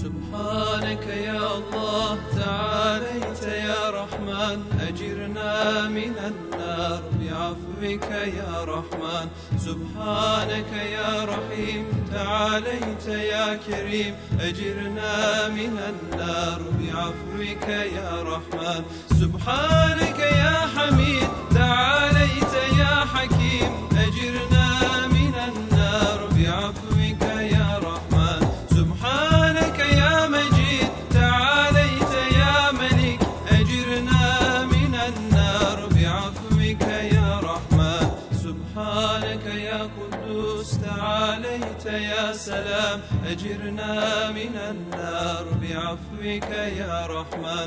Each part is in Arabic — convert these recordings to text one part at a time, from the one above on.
سبحانك يا الله تعاليت يا رحمن، أجرنا من النار بعفوك يا رحمن. سبحانك يا رحيم تعاليت يا كريم، أجرنا من النار بعفوك يا رحمن. سبحانك يا حميد تعاليت يا حكيم، أجرنا من النار بعفوك يا رحمن. سبحانك يا مجيد تعاليت يا ملك، أجرنا من النار بعفوك يا رحمن. سبحانك يا قدوس تعاليت يا سلام، أجرنا من النار بعفوك يا رحمن.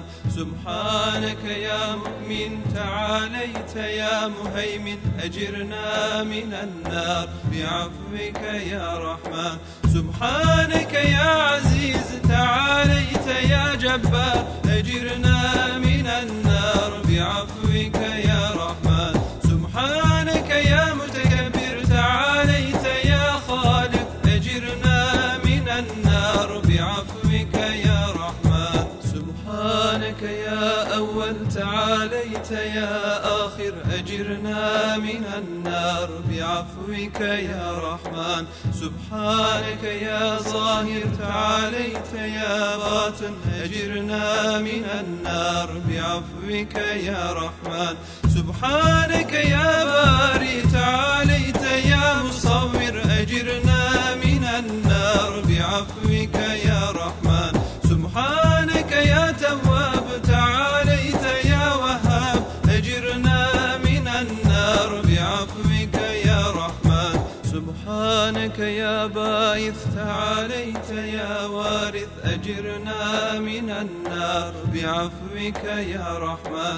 سبحانك يا مؤمن تعاليت يا مهيمن، أجرنا من النار بعفوك يا رحمن. سبحانك يا عزيز تعاليت يا جبار، أجرنا من النار بعفوك يا رحمن. سبحانك يا متكبر تعاليت يا خالق، أجرنا من النار بعفوك يا رحمن. سبحانك يا أول تعاليت يا آخر، أجرنا من النار بعفوك يا رحمن. سبحانك يا ظاهر تعاليت يا باطن، أجرنا من النار بعفوك يا رحمن. سبحانك يا باري تعاليت يا مصور، أجرنا من النار بعفوك يا رحمن. سبحانك يا تواب تعاليت يا وهاب، أجرنا من النار بعفوك يا رحمن. سبحانك يا باعث تعاليت يا وارث، أجرنا من النار بعفوك يا رحمن.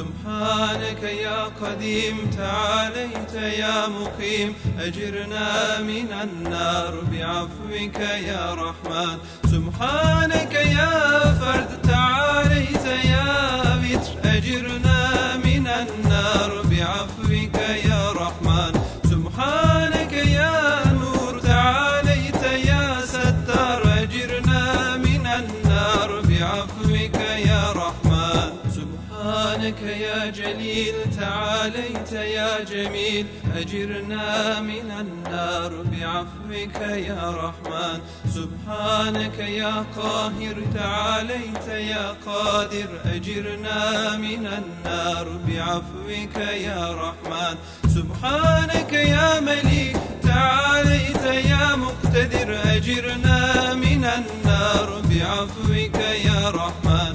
سبحانك يا قديم تعاليت يا مقيم، أجرنا من النار بعفوك يا رحمن. سبحانك يا فرد تعاليت يا وتر، أجرنا من النار بعفوك يا رحمن. سبحانك يا نور تعاليت يا ستار، أجرنا من النار بعفوك يا رحمن. سبحانك يا جليل تعاليت يا جميل، أجرنا من النار بعفوك يا رحمن. سبحانك يا قاهر تعاليت يا قادر، أجرنا من النار بعفوك يا رحمن. سبحانك يا مليك تعاليت يا مقتدر، أجرنا من النار بعفوك يا رحمن.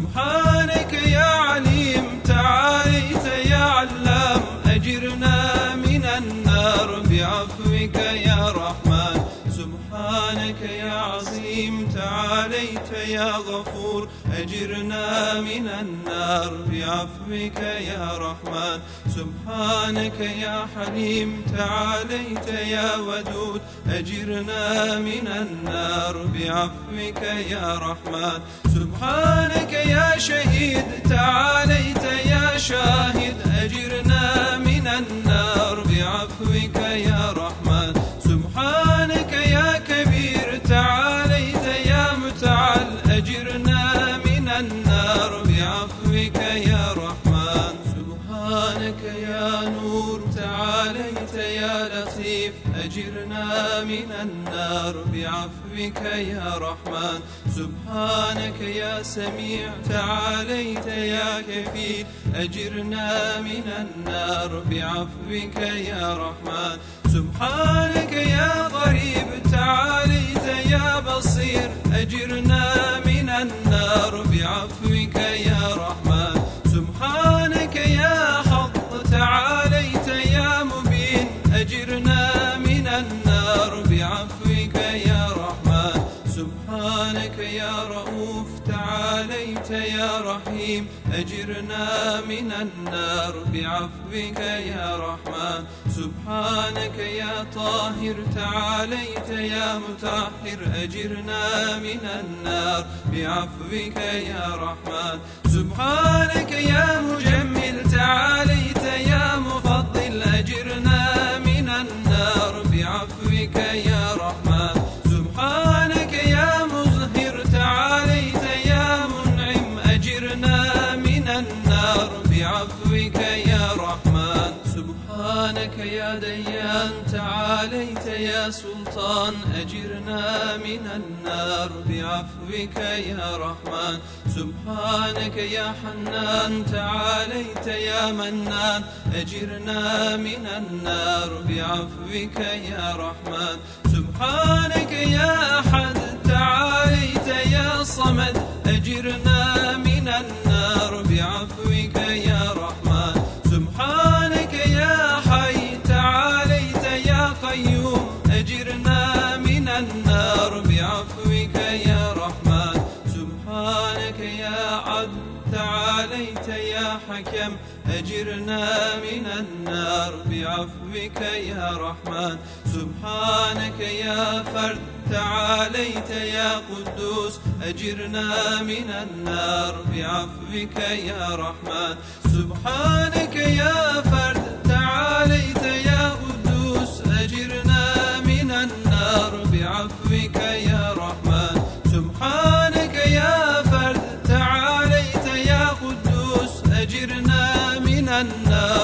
سبحانك يا عليم تعاليت يا علام، أجرنا من النار بعفوك يا رحمن. سبحانك يا عظيم تعاليت يا غفور، أجرنا من النار بعفوك يا رحمن. سبحانك يا حليم تعاليت يا ودود، أجرنا من النار بعفوك يا رحمن. سبحانك يا شهيد تعاليت يا شاهد، أجرنا من النار بعفوك يا رحمن. سبحانك يا كبير تعاليت يا متعال، أجرنا من النار بعفوك يا رحمن. سبحانك يا نور تعاليت يا لطيف، أجرنا من النار بعفوك يا رحمن. سبحانك يا سميع تعاليت يا كفيل، أجرنا من النار بعفوك يا رحمن. سبحانك يا قريب تعاليت يا بصير، أجرنا من النار بعفوك يا رحمن. سبحانك يا حق تعاليت يا مبين، أجرنا من النار بعفوك يا رحمن. سبحانك يا رؤوف تعاليت يا رحيم، أجرنا من النار بعفوك يا رحمن. سبحانك يا طاهر تعاليت يا مطهر، أجرنا من النار بعفوك يا رحمن. سبحانك يا مجمل تعاليت يا مفضل، أجرنا من النار بعفوك يا رحمن. سبحانك يا مظهر تعاليت يا سلطان أجرنا من النار بعفوك يا رحمن. سبحانك يا حنان تعاليت يا منان أجرنا من النار بعفوك يا رحمن. سبحانك يا أحد تعاليت يا صمد أجرنا من النار بعفوك يا رحمن. سبحانك يا حي تعاليت يا قيوم أجرنا من النار بعفوك يا رحمن. سبحانك يا عدل تعاليت يا حكم أجرنا من النار بعفوك يا رحمن. سبحانك يا فرد تعاليت يا قدوس أجرنا من النار بعفوك يا رحمن. سبحانك يا فرد تعاليت يا قدوس أجرنا من النار بعفوك يا رحمن. سبحانك يا فرد تعاليت يا قدوس أجرنا من النار